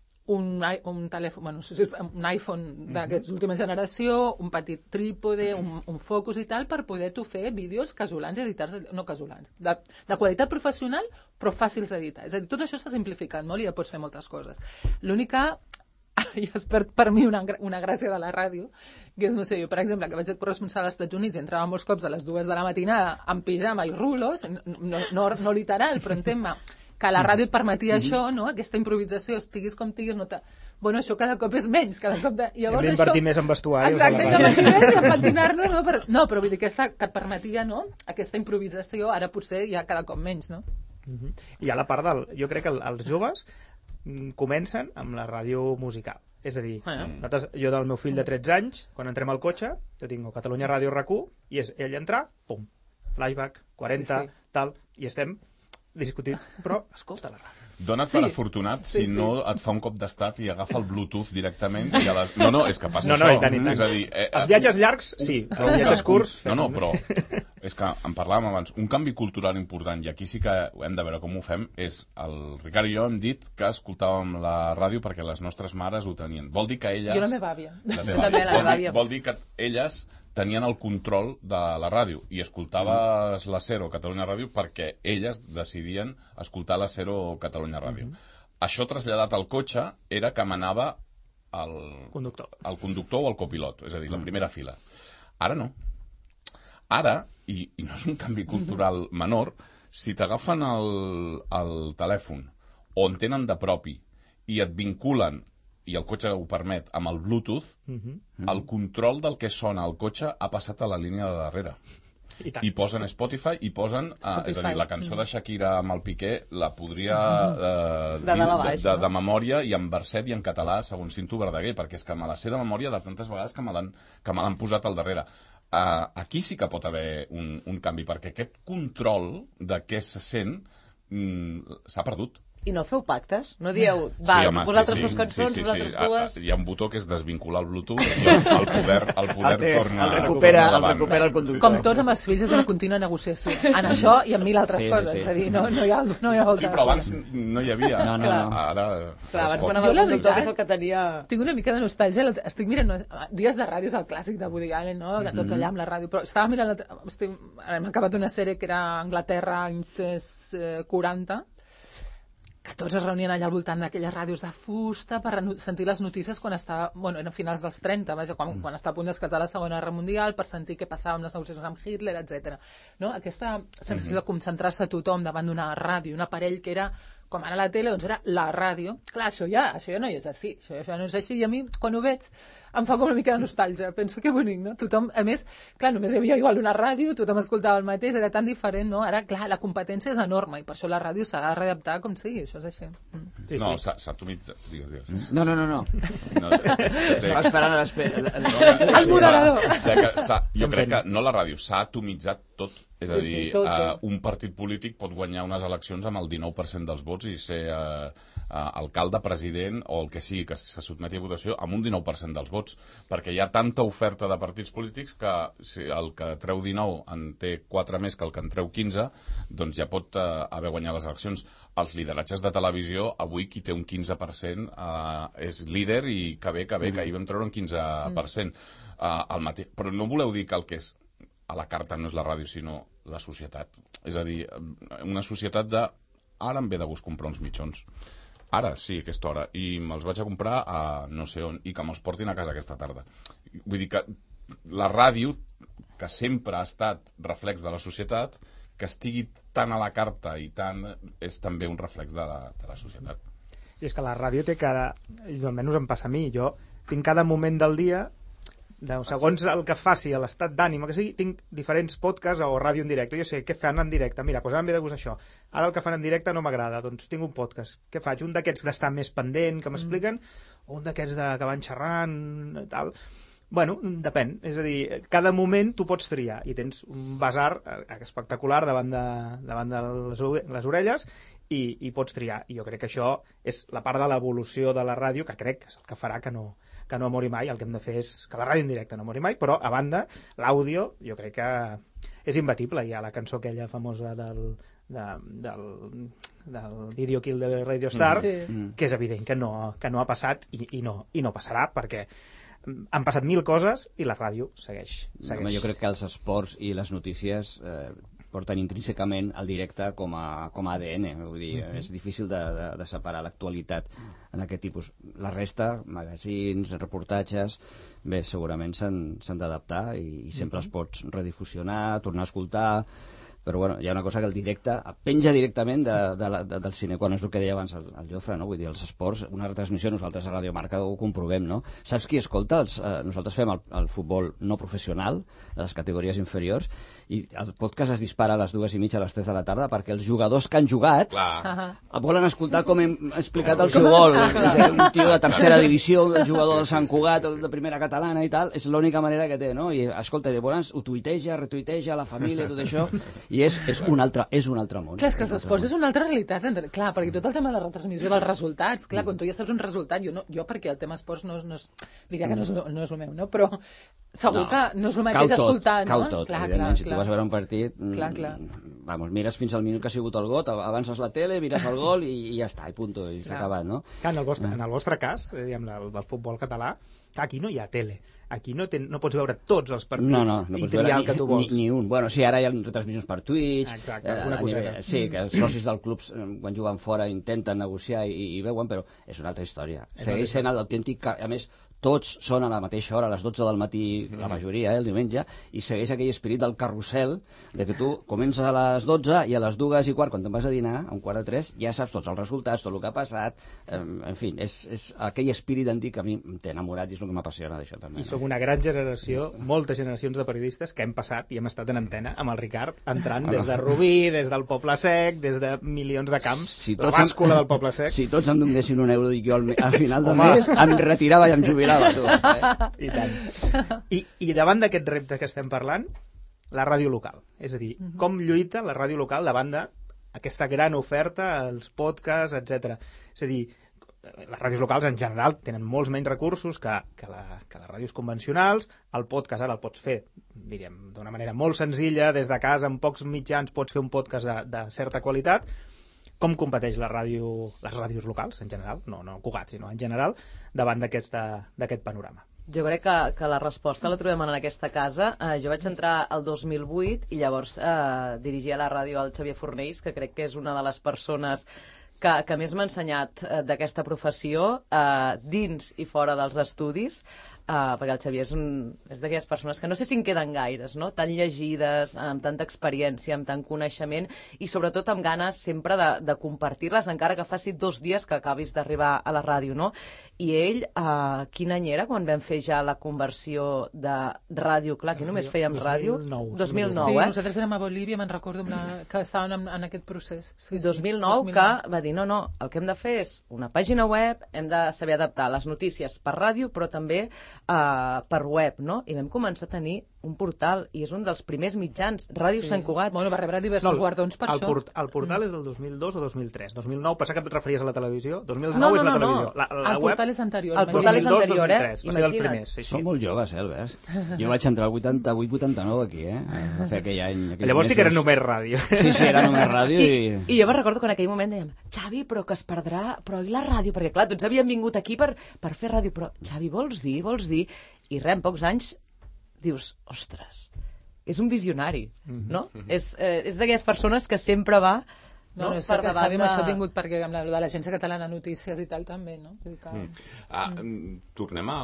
un, un telèfon, bueno, un iPhone d'aquesta última generació, un petit trípode, un, un focus i tal, per poder tu fer vídeos casolans i editar, no casolans, de, de qualitat professional, però fàcils d'editar. És a dir, tot això s'ha simplificat molt i ja pots fer moltes coses. L'únic que i es perd per mi una, una gràcia de la ràdio, que és, no sé, jo, per exemple, que vaig ser corresponsal als Estats Units i entrava molts cops a les dues de la matinada amb pijama i rulos, no, no, no literal, però entén-me, que la ràdio et permetia això, no? Aquesta improvisació, estiguis com estiguis, no te... Bueno, això cada cop és menys, cada cop de... Llavors, hem d'invertir això... més en vestuari. Exacte, hem d'invertir més i en patinar-nos, no? Però, no, però vull dir, aquesta, que et permetia, no? Aquesta improvisació, ara potser ja cada cop menys, no? Uh-huh. I a la part del... Jo crec que els joves comencen amb la ràdio musical. És a dir, ah, nosaltres, jo del meu fill de tretze anys, quan entrem al cotxe, jo tinc Catalunya Ràdio R Q, i és ell entrar, pum, flashback, quaranta, sí, sí. tal, i estem discutint, però escolta la ràdio. Dona't Sí. per afortunat si Sí, sí. no et fa un cop d'estat i agafa el Bluetooth directament i a les... No, no, és que passa No, no, això. i tant, i tant. És a dir, eh, Els viatges llargs, sí, els viatges curts... No, no, però és que en parlàvem abans. Un canvi cultural important, i aquí sí que hem de veure com ho fem, és el Ricard i jo hem dit que escoltàvem la ràdio perquè les nostres mares ho tenien. Vol dir que elles... Jo la meva àvia. La teva També la àvia. Vol, meva dir, àvia. vol dir que elles tenien el control de la ràdio i escoltaves la Cero Catalunya Ràdio perquè elles decidien escoltar la Cero Catalunya Ràdio. Mm -hmm. Això traslladat al cotxe era que manava el conductor. el conductor o el copilot, és a dir, la primera fila. Ara no. Ara, i, i no és un canvi cultural menor, si t'agafen el, el telèfon o en tenen de propi i et vinculen, i el cotxe ho permet, amb el Bluetooth, Uh -huh. el control del que sona al cotxe ha passat a la línia de darrere. I tant. I posen Spotify i posen, uh, és a dir, la cançó de Shakira amb el Piqué la podria uh, De dalt a baix, de, de, no? de memòria i en verset i en català segons Cinto Verdaguer, perquè és que me la sé de memòria de tantes vegades que me l'han que me l'han posat al darrere. Uh, aquí sí que pot haver un, un canvi, perquè aquest control de què se sent mm, s'ha perdut. I no feu pactes? No dieu, va, Sí, home, vosaltres sí, dues sí, cançons, sí, sí, vosaltres sí. dues... Ah, Hi ha un botó que és desvincular el Bluetooth i el, el poder, el poder El té, torna, el recupera, torna el davant. recupera el conductor. Com tots amb els fills és una contínua negociació. En això i en mil altres Sí, sí, coses. sí. És a dir, no, no hi ha, no hi ha Sí, però abans no hi havia. No, no, no. Ara, Clar, abans es pot. manava Jo, el la conductor, veritat, que és el que tenia... Tinc una mica de nostàlgia. l'altre- Estic mirant... No, Dies de ràdio és el clàssic de Woody Allen, no? Que tots allà amb la ràdio. Però estava mirant... l'altre- Estic, ara hem acabat una sèrie que era Anglaterra anys eh, quaranta, que tots es reunien allà al voltant d'aquelles ràdios de fusta per reno- sentir les notícies quan estava, bueno, eren finals dels trenta, vaja, quan, quan estava a punt d'esclatar la Segona Guerra Mundial, per sentir què passava amb les negociacions amb Hitler, etcètera. No? Aquesta sensació de concentrar-se tothom davant d'una ràdio, un aparell que era, com ara la tele, doncs era la ràdio. Clar, això ja, això ja no és així, això, això no és així, i a mi, quan ho veig, em fa com una mica de nostàlgia. Penso que bonic, no? Tothom, a més, clar, només hi havia igual una ràdio, tothom escoltava el mateix, era tan diferent, no? Ara, clar, la competència és enorme i per això la ràdio s'ha de readaptar com sigui, això és així. Mm. Sí, No, sí. s'ha s'ha atomitzat. Digues, digues. No, no, no, no. No, de- de- Estava esperant a l'espera. El moderador. de que s'ha- jo crec que no la ràdio, s'ha atomitzat tot. És a Sí, dir, sí, tot, eh, tot. un partit polític pot guanyar unes eleccions amb el dinou per cent dels vots i ser eh, eh, alcalde, president o el que sigui que se sotmeti a votació amb un dinou per cent dels vots, perquè hi ha tanta oferta de partits polítics que si el que treu dinou en té quatre més que el que en treu quinze, doncs ja pot eh, haver guanyat les eleccions. Els lideratges de televisió, avui qui té un quinze per cent eh, és líder i que bé, que bé, que ahir vam treure un quinze per cent. Eh, el mateix. Però no voleu dir que el que és a la carta no és la ràdio, sinó la societat. És a dir, una societat de... Ara em ve de gust comprar uns mitjons. Ara, sí, a aquesta hora. I me'ls vaig a comprar a no sé on, i que me'ls portin a casa aquesta tarda. Vull dir que la ràdio, que sempre ha estat reflex de la societat, que estigui tan a la carta i tant... és també un reflex de la, de la societat. I és que la ràdio té cada... i almenys em passa a mi, jo tinc cada moment del dia, de, segons el que faci, l'estat d'ànim, que sigui, tinc diferents podcasts o ràdio en directe. Jo sé què fan en directe. Mira, doncs ara em ve de gust això. Ara el que fan en directe no m'agrada, doncs tinc un podcast. Què faig? Un d'aquests d'estar més pendent, que m'expliquen, o un d'aquests de, que van xerrant, tal... Bueno, depèn. És a dir, cada moment tu pots triar i tens un basar espectacular davant de, davant de les, les orelles i, i pots triar. I jo crec que això és la part de l'evolució de la ràdio, que crec que és el que farà que no, que no mori mai. El que hem de fer és que la ràdio en directe no mori mai, però a banda, l'àudio jo crec que és imbatible. Hi ha la cançó aquella famosa del, de, del, del Video Kill de Radio Star, Sí. que és evident que no, que no ha passat i, i, no, i no passarà, perquè han passat mil coses i la ràdio segueix. segueix. Home, jo crec que els esports i les notícies eh, porten intrínsecament el directe com a, com a A D N, vull dir, uh-huh. és difícil de, de, de separar l'actualitat en aquest tipus. La resta, magazins, reportatges, bé, segurament s'han d'adaptar i, i sempre uh-huh. els pots redifusionar, tornar a escoltar, però bueno, hi ha una cosa que el directe penja directament de, de, de, del cine, quan és el que deia abans el, el Jofre, no? Vull dir, els esports, una retransmissió, nosaltres a Radio Marca ho comprovem, no? Saps qui escolta? Els, eh, nosaltres fem el, el futbol no professional, de les categories inferiors, i el podcast es dispara a les dues i mitja, a les tres de la tarda, perquè els jugadors que han jugat Clar. volen escoltar com hem explicat el seu gol. Un tio de tercera divisió, un jugador del Sant Cugat, de primera catalana i tal, és l'única manera que té, no? I escolta, llavors ho tuiteja, retuiteja, la família, tot això, i és, és, un altre, és un altre món. Clar, és que els esports és una altra realitat. Clar, perquè tot el tema de la retransmissió dels resultats, clar, quan tu ja saps un resultat, jo, no, jo perquè el tema esports no, no és, diria que no és, no és el meu, no? Però segur no, que no és el mateix tot, escoltar, no? Cau tot, clar, evidentment, clar, si clar. tu vas a veure un partit, clar, clar. Vamos, mires fins al minut que ha sigut el got, avances la tele, mires el gol i, i ja està, i punto, i s'ha acabat, no? Clar, en el vostre, en el vostre cas, eh, diguem, el del futbol català, aquí no hi ha tele. Aquí no, ten, no pots veure tots els partits no, no, no i triar el que tu vols. Ni, ni un. Bueno, sí, ara hi ha retransmissions per Twitch. Exacte, alguna eh, coseta. Nivell, sí, que els socis del club, quan juguen fora, intenten negociar i, i veuen, però és una altra història. És Segueix sent l'autèntic... A més, tots són a la mateixa hora, a les dotze del matí, la majoria, eh, el diumenge, i segueix aquell esperit del carrusel, de que tu comences a les dotze i a les dues i quart, quan te'n vas a dinar, a un quart de tres, ja saps tots els resultats, tot el que ha passat, eh, en fi, és, és aquell espírit antic que a mi em té enamorat i és el que m'apassiona d'això també. I som una gran generació, moltes generacions de periodistes que hem passat i hem estat en antena amb el Ricard, entrant des de Rubí, des del Poble Sec, des de milions de camps, si la bàscula del Poble Sec. Si tots em donessin un euro, dic jo, al, al final del mes, em retirava i em jubilava. Tu, eh? I tant. I, i davant d'aquest repte que estem parlant, la ràdio local. És a dir, uh-huh. com lluita la ràdio local davant d'aquesta gran oferta, els podcasts, etcètera. És a dir, les ràdios locals en general tenen molts menys recursos que, que, la, que les ràdios convencionals. El podcast ara el pots fer, diríem, d'una manera molt senzilla, des de casa, amb pocs mitjans, pots fer un podcast de, de certa qualitat. Com competeix la ràdio, les ràdios locals, en general, no, no Cugat, sinó en general, davant d'aquest panorama? Jo crec que, que la resposta la trobem en aquesta casa. Eh, jo vaig entrar el dos mil vuit i llavors eh, dirigia la ràdio al Xavier Fornells, que crec que és una de les persones que, que més m'ha ensenyat eh, d'aquesta professió, eh, dins i fora dels estudis, Uh, perquè el Xavier és, un, és d'aquelles persones que no sé si en queden gaires, no? Tan llegides, amb tanta experiència, amb tant coneixement i sobretot amb ganes sempre de, de compartir-les, encara que faci dos dies que acabis d'arribar a la ràdio, no? I ell, uh, quin any era quan vam fer ja la conversió de ràdio? Clar, aquí només fèiem ràdio. dos mil nou, sí, eh? nosaltres érem a Bolívia, me'n recordo la, que estàvem en, en aquest procés. Sí, sí. dos mil nou, dos mil nou, que va dir, no, no, el que hem de fer és una pàgina web, hem de saber adaptar les notícies per ràdio, però també Uh, per web, no? I vam començar a tenir un portal, i és un dels primers mitjans, Ràdio sí. Sant Cugat. Bueno, va rebre diversos no, guardons per el això. Port, el portal mm. és del dos mil dos o dos mil tres. dos mil nou, passa que et referies a la televisió? dos mil nou no, no, és la no, televisió. No. La, la el web... portal és anterior. El portal és anterior, eh? dos mil dos dos mil tres, va ser dels primers. Sí, sí. Som molt joves, eh, Albert? Jo vaig entrar al vuitanta-vuit vuitanta-nou aquí, eh? A fer aquell any. Llavors sí que era només ràdio. Sí, sí, era només ràdio i... I, i jo me'n recordo que en aquell moment dèiem, Xavi, però que es perdrà, però i la ràdio? Perquè clar, tots havíem vingut aquí per, per fer ràdio, però Xavi, vols dir, vols dir? I res, en pocs anys dius, ostres, és un visionari, no? Mm-hmm. És, eh, és d'aquelles persones que sempre va no, no, no, per davant de... això ha tingut perquè amb la, de l'Agència Catalana de Notícies i tal també, no? Vull dir que... mm. Ah, mm. Tornem a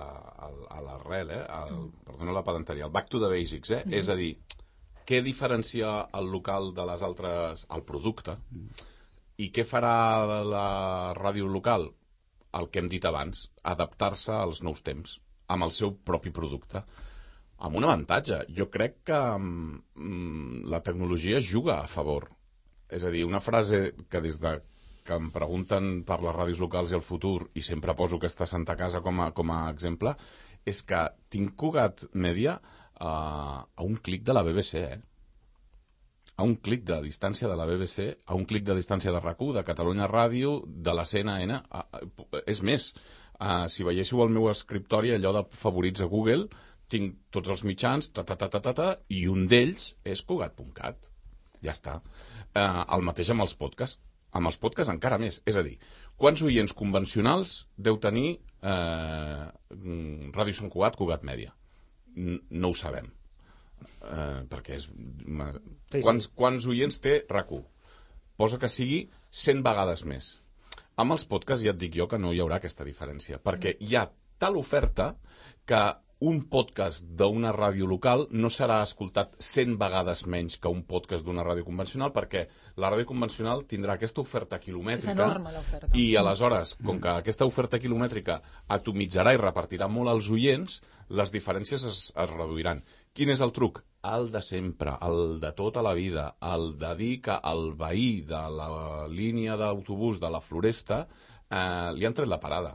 l'arrel, eh? Al, perdona la pedanteria, el back to the basics, eh? Mm. És a dir, què diferencia el local de les altres... el producte, mm. i què farà la ràdio local? El que hem dit abans, adaptar-se als nous temps, amb el seu propi producte. Amb un avantatge. Jo crec que mm, la tecnologia juga a favor. És a dir, una frase que des de que em pregunten per les ràdios locals i el futur, i sempre poso aquesta Santa Casa com a, com a exemple, és que tinc Cugat Mèdia uh, a un clic de la B B C, eh? A un clic de distància de la B B C, a un clic de distància de RAC u, de Catalunya Ràdio, de la C N N. Uh, és més, uh, si veiéssiu el meu escriptori, allò de favorits a Google, tinc tots els mitjans, ta, ta, ta, ta, ta, ta, i un d'ells és Cugat punt cat. Ja està. Eh, el mateix amb els podcasts. Amb els podcasts encara més. És a dir, quants oients convencionals deu tenir eh, Ràdio Sant Cugat, Cugat Mèdia? No ho sabem. eh, perquè és... Sí, quants, sí. quants oients té RAC1? Posa que sigui cent vegades més. Amb els podcasts ja et dic jo que no hi haurà aquesta diferència, perquè hi ha tal oferta que un podcast d'una ràdio local no serà escoltat cent vegades menys que un podcast d'una ràdio convencional, perquè la ràdio convencional tindrà aquesta oferta quilomètrica. És enorme l'oferta. I aleshores, com que aquesta oferta quilomètrica atomitzarà i repartirà molt als oients, les diferències es, es reduiran. Quin és el truc? El de sempre, el de tota la vida, el de dir que el veí de la línia d'autobús de la Floresta eh, li han tret la parada.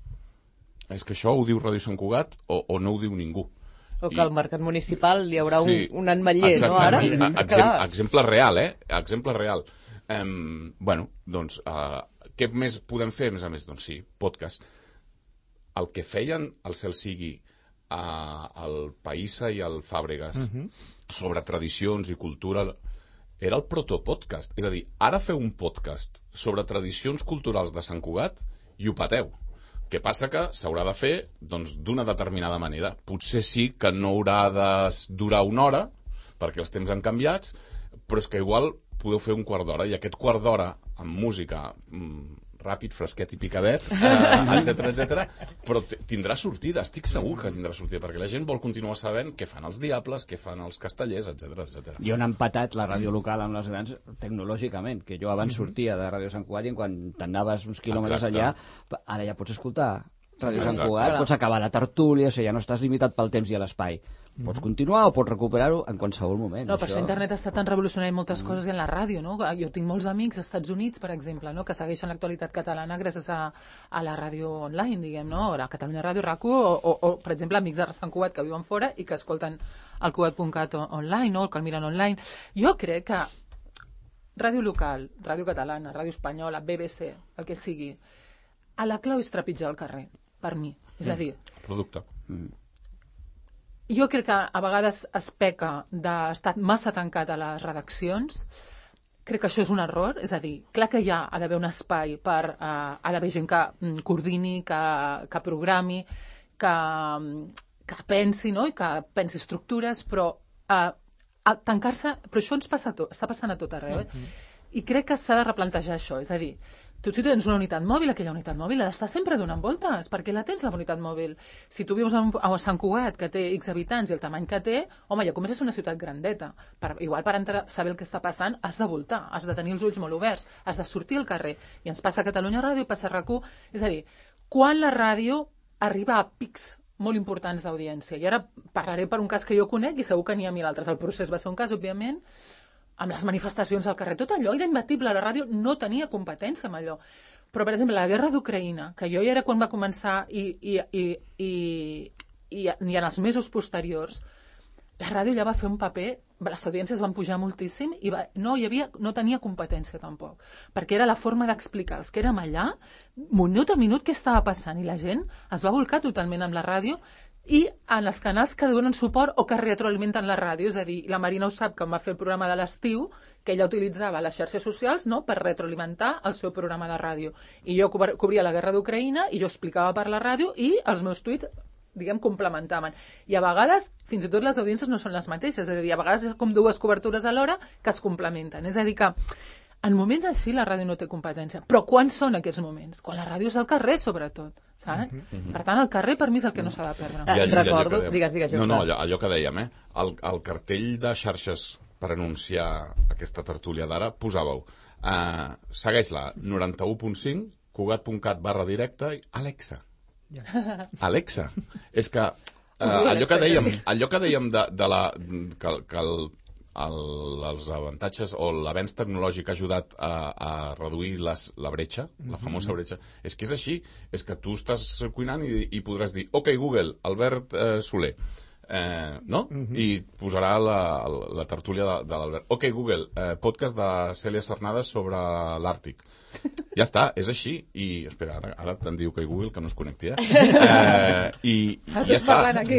És que això ho diu Ràdio Sant Cugat o, o no ho diu ningú. O que I... al mercat municipal hi haurà sí, un, un ametller, exacte, no, ara? Exem, exemple real, eh? Exemple real. Um, bueno, doncs, uh, què més podem fer, a més a més? Doncs sí, podcast. El que feien el Cel Sigui uh, el Païssa i el Fàbregas uh -huh. sobre tradicions i cultura era el protopodcast. És a dir, ara feu un podcast sobre tradicions culturals de Sant Cugat i ho pateu. Què passa? Que s'haurà de fer doncs, d'una determinada manera. Potser sí que no haurà de durar una hora, perquè els temps han canviat, però és que igual podeu fer un quart d'hora, i aquest quart d'hora amb música mmm, ràpid, fresquet i picadet, eh, etcètera, etcètera, però tindrà sortida, estic segur que tindrà sortida, perquè la gent vol continuar sabent què fan els Diables, què fan els Castellers, etcètera, etcètera. I on han patat la ràdio local amb les grans tecnològicament, que jo abans sortia de Ràdio Sant Cugat i quan t'anaves uns quilòmetres Exacte. allà, ara ja pots escoltar Ràdio Sant Exacte. Cugat, pots acabar la tertúlia, o sigui, ja no estàs limitat pel temps i l'espai. Pots continuar o pots recuperar-ho en qualsevol moment. No, per això internet està tan revolucionant moltes mm. coses i en la ràdio, no? Jo tinc molts amics als Estats Units, per exemple, no? que segueixen l'actualitat catalana gràcies a, a la ràdio online, diguem, no? La Catalunya Ràdio, RAC1, o, o, o, per exemple, amics de Sant Cugat que viuen fora i que escolten el cugat punt cat online, no? El que el miren online. Jo crec que ràdio local, ràdio catalana, ràdio espanyola, B B C, el que sigui, a la clau és trepitjar al carrer, per mi. És a dir... Producte. Mm. Jo crec que a vegades es peca d'estar massa tancat a les redaccions. Crec que això és un error. És a dir, clar que hi ha, ha d'haver un espai per... Uh, ha d'haver gent que mm, coordini, que, que programi, que, que pensi, no? I que pensi estructures, però uh, tancar-se... Però això ens passa a tot, està passant a tot arreu. Eh? Mm-hmm. I crec que s'ha de replantejar això. És a dir, tu si tu tens una unitat mòbil, aquella unitat mòbil ha d'estar sempre donant voltes, perquè la tens, la unitat mòbil. Si tu vius a Sant Cugat, que té X habitants i el tamany que té, home, ja comença a ser una ciutat grandeta. Per, igual per entrar, saber el que està passant, has de voltar, has de tenir els ulls molt oberts, has de sortir al carrer. I ens passa a Catalunya Ràdio, passa a RAC1. És a dir, quan la ràdio arriba a pics molt importants d'audiència, i ara parlaré per un cas que jo conec, i segur que n'hi ha mil altres. El procés va ser un cas, òbviament, amb les manifestacions al carrer, tot allò era imbatible, la ràdio no tenia competència amb allò. Però, per exemple, la guerra d'Ucraïna, que jo ja era quan va començar i, i, i, i, i, i en els mesos posteriors, la ràdio ja va fer un paper, les audiències van pujar moltíssim i va, no, hi havia, no tenia competència tampoc, perquè era la forma d'explicar els que érem allà, minut a minut què estava passant, i la gent es va volcar totalment amb la ràdio i en els canals que donen suport o que retroalimenten la ràdio. És a dir, la Marina ho sap, que em va fer el programa de l'estiu, que ella utilitzava les xarxes socials, no?, per retroalimentar el seu programa de ràdio. I jo cobria la guerra d'Ucraïna i jo explicava per la ràdio i els meus tuits, diguem, complementaven. I a vegades, fins i tot les audiències no són les mateixes. És a dir, a vegades és com dues cobertures alhora que es complementen. És a dir, que en moments així la ràdio no té competència. Però quan són aquests moments? Quan la ràdio és al carrer, sobretot. Saps? Mm-hmm. Per tant, el carrer per mi és el que no s'ha de perdre. Ah, recordo, digues, digues. No, no, allò, allò que dèiem, eh? El, el cartell de xarxes per anunciar aquesta tertúlia d'ara, posàveu, uh, segueix-la, noranta-u punt cinc, cugat punt cat barra directe, i Alexa. Yes. Alexa. És que uh, allò que dèiem, allò que dèiem de, de la, que, que el, el, els avantatges o l'avenç tecnològic ha ajudat a, a reduir les, la bretxa, la famosa bretxa, és que és així, és que tu estàs cuinant i, i podràs dir, ok, Google, Albert eh, Soler, eh, no? Uh-huh. I posarà la, la tertúlia de, de l'Albert. Ok, Google, eh, podcast de Cèlia Cernades sobre l'Àrtic. Ja està, és així. I, espera, ara, ara te'n diu que Google, que no es connecti, eh? eh I, i ja està.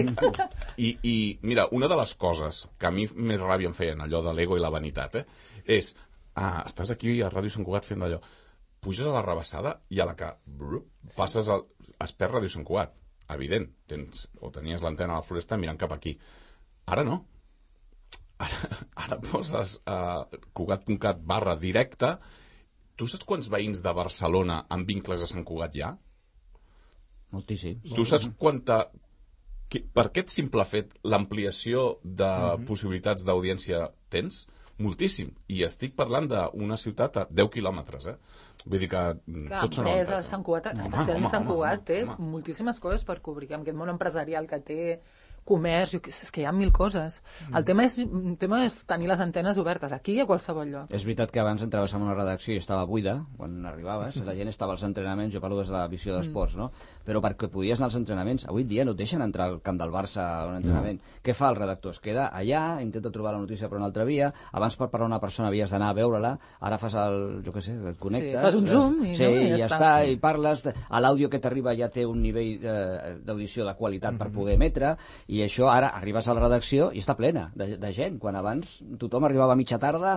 I, I, mira, una de les coses que a mi més ràbia em feien, allò de l'ego i la vanitat, eh, és, ah, estàs aquí a Ràdio Sant Cugat fent allò, puges a la rebassada i a la que brup, passes al... es perd Ràdio Sant Cugat. Evident, tens, o tenies l'antena a la Floresta mirant cap aquí. Ara no. ara, ara poses uh, Cugat.cat barra directe. Tu saps quants veïns de Barcelona amb vincles a Sant Cugat hi ha? Moltíssim. Tu saps quanta... Per aquest simple fet, l'ampliació de mm-hmm. possibilitats d'audiència tens? Moltíssim. I estic parlant d'una ciutat a deu quilòmetres, eh? Vull dir que Clar, tots són... Empresa, Sant Cugat, especialment Sant Cugat, té home. moltíssimes coses per cobrir, amb aquest món empresarial que té, comerç, és que hi ha mil coses. El tema és, el tema és tenir les antenes obertes, aquí i a qualsevol lloc. És veritat que abans entraves en una redacció i estava buida, quan arribaves, la gent estava als entrenaments, jo parlo des de la visió d'esports, no? Però perquè podies anar als entrenaments, avui dia no et deixen entrar al camp del Barça a un entrenament. No. Què fa el redactor? Es queda allà, intenta trobar la notícia per una altra via, abans per parlar a una persona havies d'anar a veure-la, ara fas el, jo què sé, el connectes... Sí, fas un zoom i, sí, no, i ja, ja està. està, i parles, l'àudio que t'arriba ja té un nivell d'audició de qualitat per poder emetre, i això ara arriba arribes a la redacció i està plena de, de gent, quan abans tothom arribava a mitja tarda,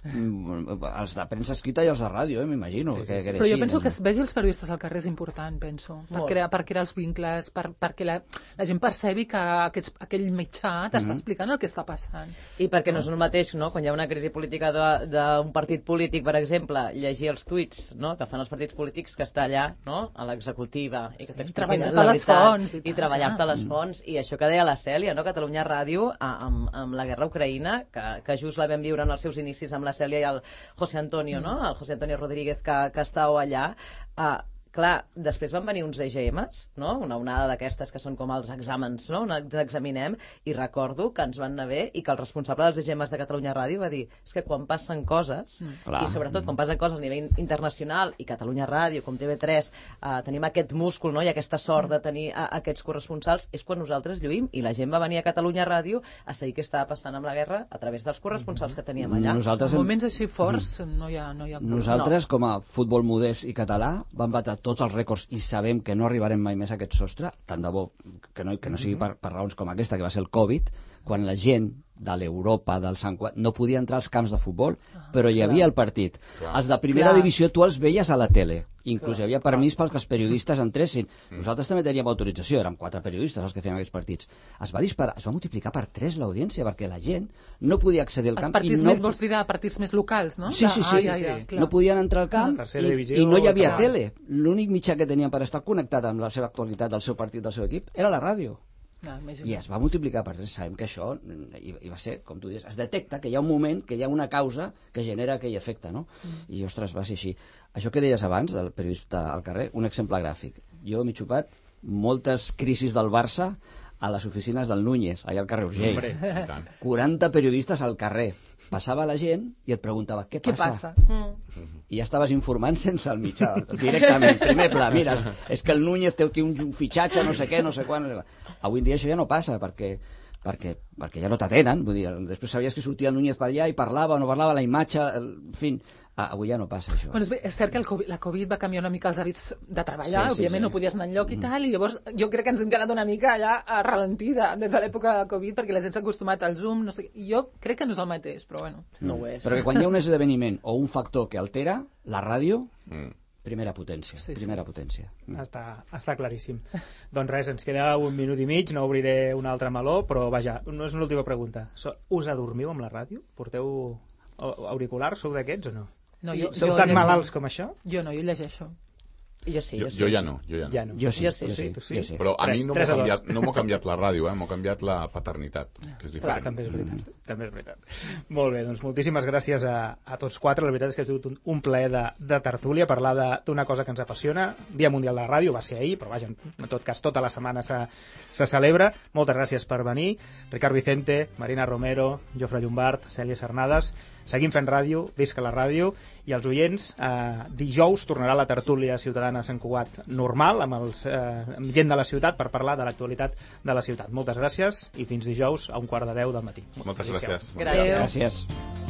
els de premsa escrita i els de ràdio, eh, m'imagino. Sí, sí, sí. Que, que Però jo així, penso no? que es vegi els periodistes al carrer és important, penso, per crear, per crear els vincles, per, perquè la, la gent percebi que aquests, aquell mitjà t'està mm-hmm. explicant el que està passant. I perquè no és el mateix, no?, quan hi ha una crisi política d'un partit polític, per exemple, llegir els tuits, no?, que fan els partits polítics, que està allà, no?, a l'executiva, i que sí, t'expliquin la les veritat, fonts, i, i treballar-te les fonts, i això que deia la Cèlia, no?, Catalunya Ràdio, amb, amb la guerra a Ucraïna, que, que just la vam viure en els seus inicis amb la Cèlia i el José Antonio, no?, el José Antonio Rodríguez, que, que estava allà, uh, clar, després van venir uns E G Ms, no?, una onada d'aquestes que són com els exàmens, no?, ens examinem, i recordo que ens van anar bé i que el responsable dels E G Ms de Catalunya Ràdio va dir, és que quan passen coses, mm. i sobretot quan passen coses a nivell internacional, i Catalunya Ràdio, com T V tres, eh, tenim aquest múscul, no?, i aquesta sort de tenir a, a aquests corresponsals, és quan nosaltres lluïm, i la gent va venir a Catalunya Ràdio a seguir què estava passant amb la guerra a través dels corresponsals que teníem allà. Nosaltres en moments així forts no hi ha... No hi ha Nosaltres, no. com a futbol modest i català, vam batre tots els rècords i sabem que no arribarem mai més a aquest sostre, tant de bo que no, que no sigui per, per raons com aquesta, que va ser el Covid, quan la gent de l'Europa, del Sant Cugat, no podia entrar als camps de futbol, però hi havia el partit. Clar. Els de primera Clar. divisió tu els veies a la tele, inclús hi havia permís pels que els periodistes entressin. Nosaltres també teníem autorització, érem quatre periodistes els que fèiem aquests partits. Es va disparar, es va multiplicar per tres l'audiència, perquè la gent no podia accedir al camp. Els partits i no... més, vols dir, de partits més locals, no? Sí, sí, sí. Ah, sí, ja, sí. ja, sí. No podien entrar al camp i, divisió, i no hi havia clar. tele. L'únic mitjà que tenien per estar connectat amb la seva actualitat, del seu partit, del seu equip, era la ràdio. No, I es va multiplicar per tres. Sabem que això i, i va ser, com tu dius, es detecta que hi ha un moment, que hi ha una causa que genera aquell efecte, no? Mm. I, ostres, va ser així. Això que deies abans, del periodista al carrer, un exemple gràfic. Jo m'he xupat moltes crisis del Barça a les oficines del Núñez, allà al carrer Urgell. Hombre, quaranta periodistes al carrer. Passava la gent i et preguntava, què Què passa? passa? Mm. I ja estaves informant sense el mitjà, directament, primer pla, mira, és que el Núñez té aquí un, un fitxatge, no sé què, no sé quan... No sé quan. Avui en dia això ja no passa, perquè, perquè, perquè ja no t'atenen, vull dir, després sabies que sortia el Núñez per allà i parlava o no parlava, la imatge, el, en fi, ah, avui ja no passa això. Bueno, és, bé, és cert que el COVID, la Covid va canviar una mica els hàbits de treballar, Sí, sí, òbviament sí. no podies anar enlloc i tal, i llavors jo crec que ens hem quedat una mica allà a ralentida des de l'època de la Covid, perquè la gent s'ha acostumat al Zoom, no sé, i jo crec que no és el mateix, però bueno. No ho és. Però que quan hi ha un esdeveniment o un factor que altera, la ràdio, Mm. primera potència, Sí, sí. primera potència. Està, està claríssim. Doncs res, ens queda un minut i mig, no obriré un altre meló, però vaja, no és una última pregunta. So, us adormiu amb la ràdio? Porteu auriculars? Sou d'aquests o no? No, jo, Sou jo tan llegeixo. malalts com això? Jo no, jo llegeixo. Jo sí, Jo, jo sí. jo ja no, jo ja no. Ja no. Jo sí, Jo sí, jo sí, tu sí? jo sí. Però a Tres- mi no m'ha tres a dos. canviat, no m'ha canviat la ràdio, eh? M'ha canviat la paternitat, que és Clar, diferent. també és veritat. També és veritat. Molt bé, doncs moltíssimes gràcies a, a tots quatre. La veritat és que ha sigut un, un plaer de, de tertúlia, parlar de- d'una cosa que ens apassiona. Dia Mundial de la Ràdio va ser ahir, però vaja, en tot cas tota la setmana se, se celebra. Moltes gràcies per venir. Ricard Vicente, Marina Romero, Jofre Llombart, Cèlia Sarnades. Seguim fent ràdio, visca la ràdio, i els oients, eh, dijous tornarà la tertúlia ciutadana a Sant Cugat normal, amb, els, eh, amb gent de la ciutat, per parlar de l'actualitat de la ciutat. Moltes gràcies i fins dijous a un quart de deu del matí. Moltes gràcies. Gràcies. Gràcies.